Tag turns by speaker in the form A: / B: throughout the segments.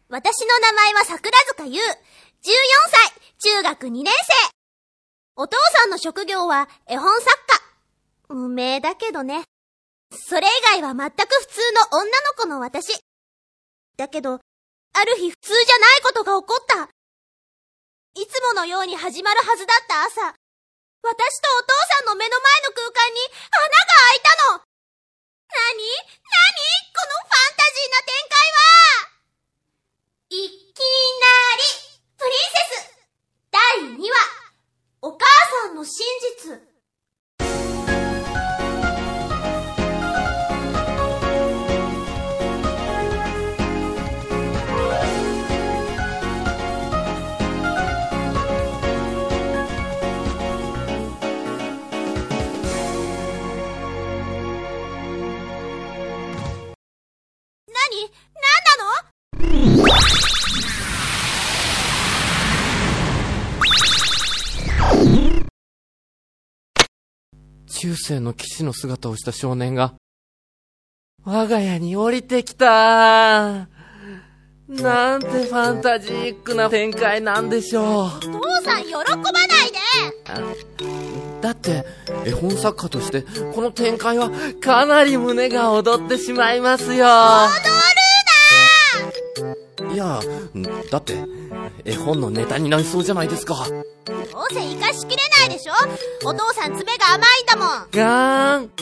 A: 私の名前は桜塚優。14歳、中学2年生。お父さんの職業は絵本作家。無名だけどね。それ以外は全く普通の女の子の私。だけど、ある日普通じゃないことが起こった。いつものように始まるはずだった朝、私とお父さんの目の前の空間に穴が開いたの。何このファンタジーな展開は。いきなりプリンセス第2話、お母さんの真実。なんなの？
B: 中世の騎士の姿をした少年が我が家に降りてきた。なんてファンタジックな展開なんでしょう。
A: お父さん喜ばないで。
B: だって絵本作家としてこの展開はかなり胸が躍ってしまいますよ。
A: 踊るな。
B: いや、だって絵本のネタになりそうじゃないですか。
A: どうせ生かしきれないでしょ。お父さん爪が甘いんだもん。
B: ガーン。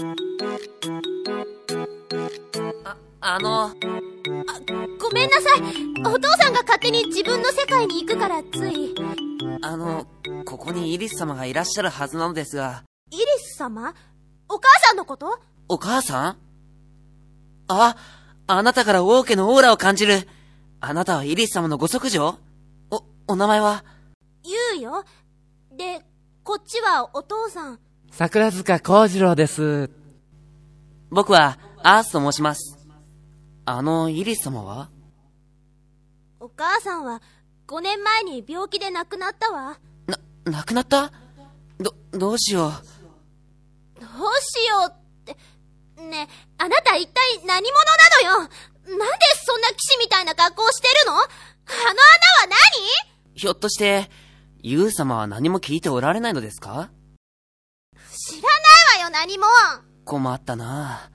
A: ごめんなさい。お父さんが勝手に自分の世界に行くからつい。
C: ここにイリス様がいらっしゃるはずなのですが。
A: イリス様？お母さんのこと？
C: お母さん？あなたから王家のオーラを感じる。あなたはイリス様のご息女？お名前は？
A: 言うよ。で、こっちはお父さん。
B: 桜塚幸次郎です。
C: 僕はアースと申します。イリス様は？
A: お母さんは5年前に病気で亡くなったわ。
C: 亡くなった？どうしよう。
A: どうしようって。ねえ、あなた一体何者なのよ。なんでそんな騎士みたいな格好をしてるの？あの穴は何？
C: ひょっとして、ユウ様は何も聞いておられないのですか？
A: 知らないわよ、何も。
C: 困ったな。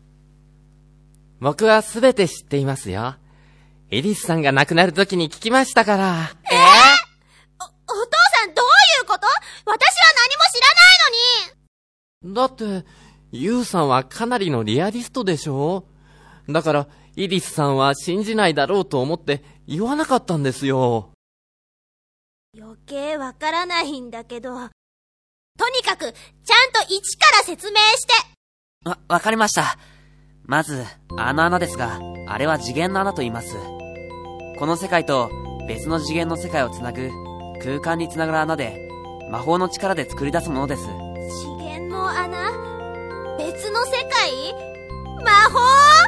B: 僕はすべて知っていますよ。エリスさんが亡くなる時に聞きましたから。
A: お父さんどういうこと？私は何も知らないのに。
B: だって、ユウさんはかなりのリアリストでしょ？だから、イリスさんは信じないだろうと思って言わなかったんですよ。
A: 余計わからないんだけど。とにかく、ちゃんと一から説明して。
C: わかりました。まず、穴ですが、あれは次元の穴と言います。この世界と別の次元の世界をつなぐ、空間につながる穴で、魔法の力で作り出すものです。
A: 次元の穴？別の世界？魔法？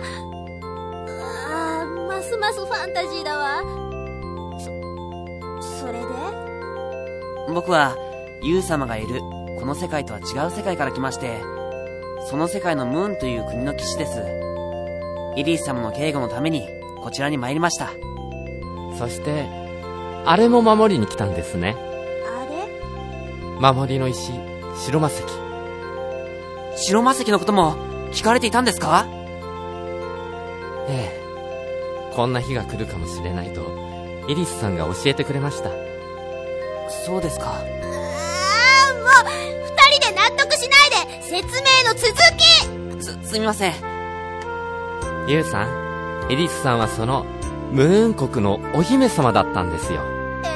A: ますますファンタジーだわ。それで？
C: 僕は、ユウ様がいる、この世界とは違う世界から来まして、その世界のムーンという国の騎士です。イリス様の警護のために、こちらに参りました。
B: そして、あれも守りに来たんですね。
A: あれ？
B: 守りの石、白魔石。
C: 白魔石のことも聞かれていたんですか？
B: ええ。こんな日が来るかもしれないと、イリスさんが教えてくれました。
C: そうですか。
A: もう、二人で納得しないで、説明の続き！
C: すみません。
B: ユウさん、イリスさんはその、ムーン国のお姫様だったんですよ。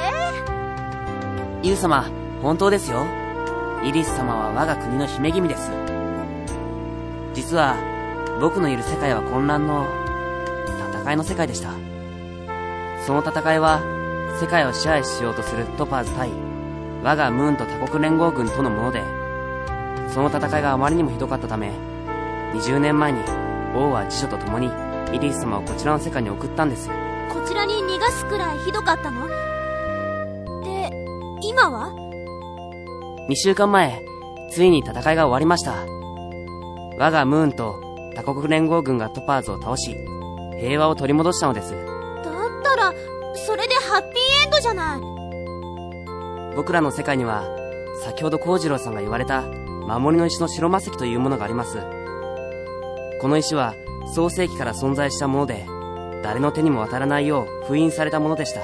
C: ユウ様、本当ですよ。イリス様は我が国の姫君です。実は、僕のいる世界は混乱の、戦いの世界でした。その戦いは、世界を支配しようとするトパーズ対、我がムーンと他国連合軍とのもので、その戦いがあまりにもひどかったため、20年前に王は辞書と共にイリス様をこちらの世界に送ったんです。
A: こちらに逃がすくらいひどかったの？で、今は
C: 2週間前、ついに戦いが終わりました。我がムーンと他国連合軍がトパーズを倒し、平和を取り戻したのです。
A: だったなら、それでハッピーエンドじゃない。
C: 僕らの世界には、先ほど幸次郎さんが言われた守りの石の白魔石というものがあります。この石は創世紀から存在したもので、誰の手にも渡らないよう封印されたものでした。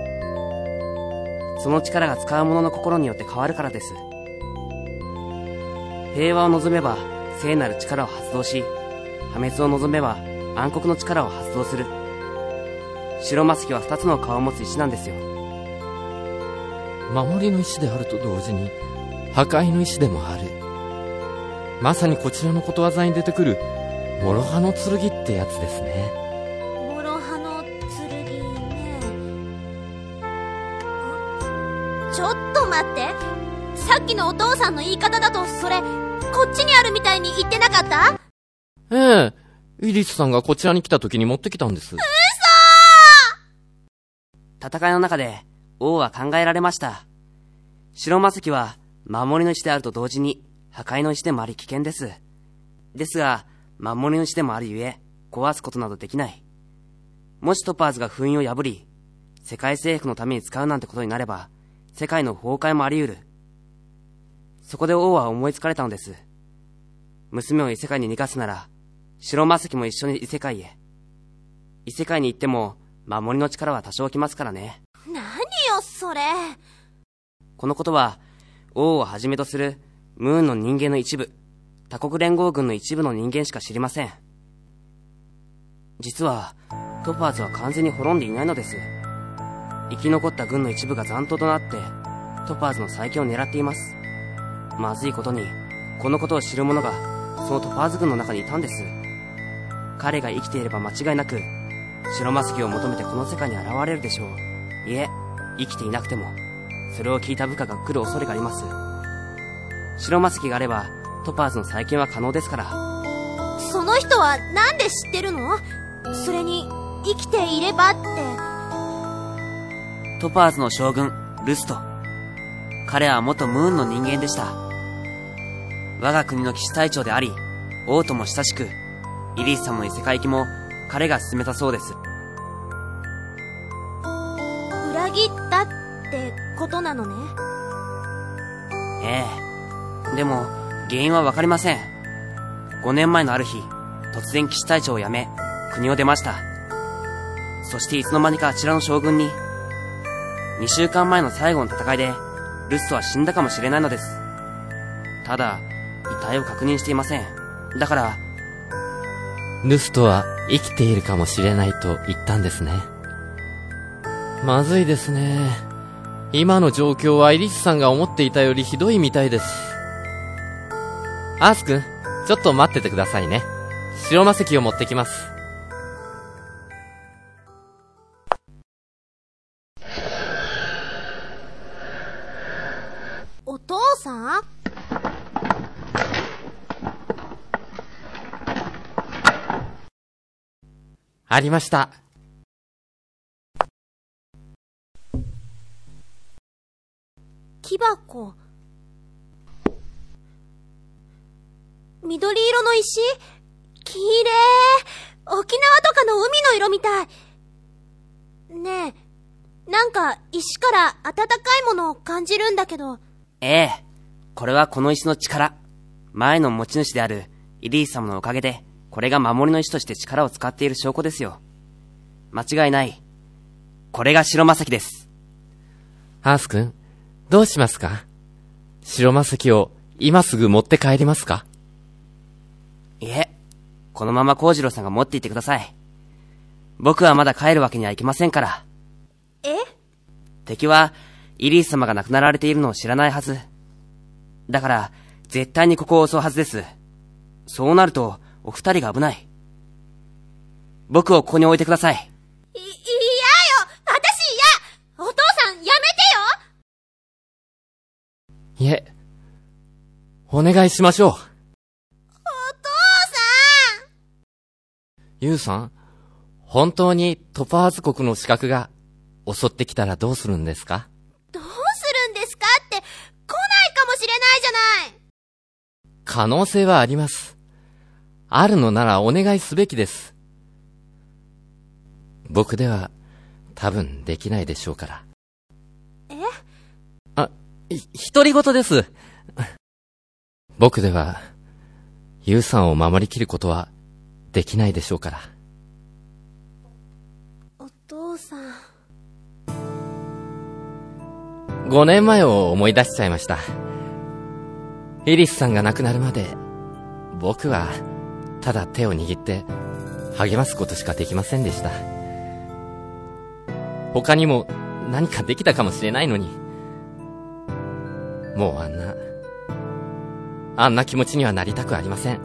C: その力が使う者の心によって変わるからです。平和を望めば聖なる力を発動し、破滅を望めば暗黒の力を発動する。白魔石は2つの顔を持つ石なんですよ。
B: 守りの石であると同時に破壊の石でもある。まさにこちらのことわざに出てくる諸刃の剣ってやつですね。
A: 諸刃の剣ね。ちょっと待って、さっきのお父さんの言い方だとそれこっちにあるみたいに言ってなかった？
B: ええ、イリスさんがこちらに来た時に持ってきたんです。
C: 戦いの中で王は考えられました。白魔石は守りの石であると同時に破壊の石でもあり危険です。ですが守りの石でもあるゆえ壊すことなどできない。もしトパーズが封印を破り世界征服のために使うなんてことになれば世界の崩壊もあり得る。そこで王は思いつかれたのです。娘を異世界に逃がすなら白魔石も一緒に異世界へ。異世界に行っても守りの力は多少きますからね。
A: 何よそれ。
C: このことは王をはじめとするムーンの人間の一部、他国連合軍の一部の人間しか知りません。実はトパーズは完全に滅んでいないのです。生き残った軍の一部が残党となってトパーズの再建を狙っています。まずいことにこのことを知る者がそのトパーズ軍の中にいたんです。彼が生きていれば間違いなく白魔石を求めてこの世界に現れるでしょう。いえ、生きていなくてもそれを聞いた部下が来る恐れがあります。白魔石があればトパーズの再建は可能ですから。
A: その人はなんで知ってるの？それに生きていればって。
C: トパーズの将軍ルスト、彼は元ムーンの人間でした。我が国の騎士隊長であり王とも親しく、イリス様の異世界行きも彼が進めたそうです。
A: 裏切ったってことなのね。
C: ええ、でも原因はわかりません。5年前のある日、突然騎士隊長を辞め国を出ました。そしていつの間にかあちらの将軍に。2週間前の最後の戦いでルストは死んだかもしれないのです。ただ遺体を確認していません。だから
B: ルストは生きているかもしれないと言ったんですね。まずいですね。今の状況はイリスさんが思っていたよりひどいみたいです。アース君、ちょっと待っててくださいね。白魔石を持ってきます。
A: お父さん？
B: ありました。
A: 木箱。緑色の石？きれい。沖縄とかの海の色みたい。ねえ、なんか石から温かいものを感じるんだけど。
C: ええ、これはこの石の力。前の持ち主であるイリース様のおかげでこれが守りの石として力を使っている証拠ですよ。間違いない。これが白魔石です。
B: アース君、どうしますか？白魔石を今すぐ持って帰りますか？
C: いえ、このまま幸次郎さんが持っていってください。僕はまだ帰るわけにはいきませんから。
A: え？
C: 敵はイリース様が亡くなられているのを知らないはず。だから絶対にここを襲うはずです。そうなるとお二人が危ない。僕をここに置いてください。
A: 嫌よ。私嫌。お父さんやめてよ。
B: いえ、お願いしましょう。
A: お父さん。
B: ユウさん、本当にトパーズ国の刺客が襲ってきたらどうするんですか？
A: どうするんですかって、来ないかもしれないじゃない。
B: 可能性はあります。あるのならお願いすべきです。僕では多分できないでしょうから。
C: 独り言です。
B: 僕では、ユウさんを守りきることはできないでしょうから。
A: お父さん。
B: 5年前を思い出しちゃいました。イリスさんが亡くなるまで、僕はただ手を握って励ますことしかできませんでした。他にも何かできたかもしれないのに、もうあんな気持ちにはなりたくありません。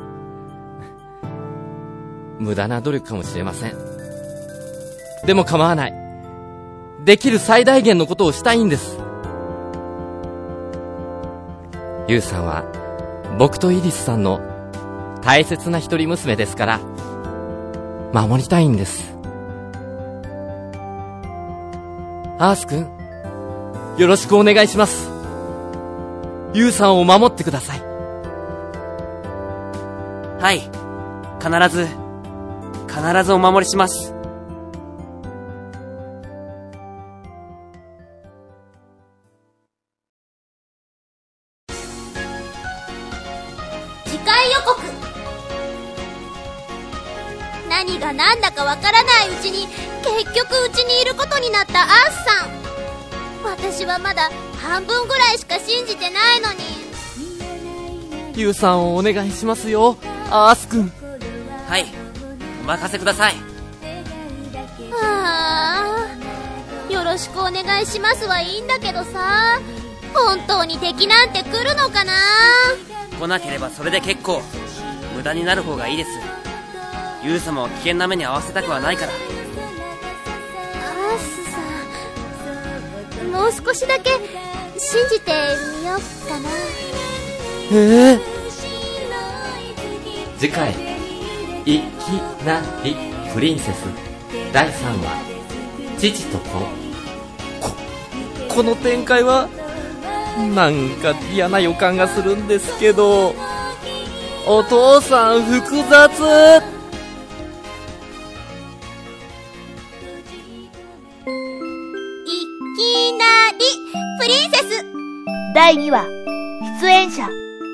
B: 無駄な努力かもしれません。でも構わない。できる最大限のことをしたいんです。ユウさんは僕とイリスさんの大切な一人娘ですから、守りたいんです。アース君、よろしくお願いします。ユウさんを守ってください。
C: はい、必ずお守りします。
A: 次回予告。何が何だかわからないうちに結局うちにいることになったアースさん。私はまだ半分ぐらいしか信じてないのに。
B: ユウさんをお願いしますよ、アース君。
C: はい、お任せください。
A: よろしくお願いしますはいいんだけどさ、本当に敵なんて来るのかな。
C: 来なければそれで結構。無駄になる方がいいです。ユウ様を危険な目に遭わせたくはないから。
A: アースさん、もう少しだけ信じてみようかな。
B: 次回、いきなりプリンセス第3話、父と子。この展開はなんか嫌な予感がするんですけど、お父さん複雑。
A: いきなりプリンセス
D: 第2話、出演者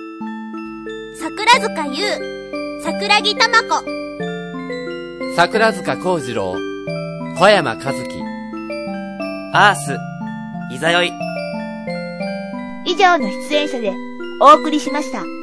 A: 桜塚優、桜木玉子、
B: 桜塚幸次郎、小山和樹、
C: アース、いざよい。
D: 以上の出演者でお送りしました。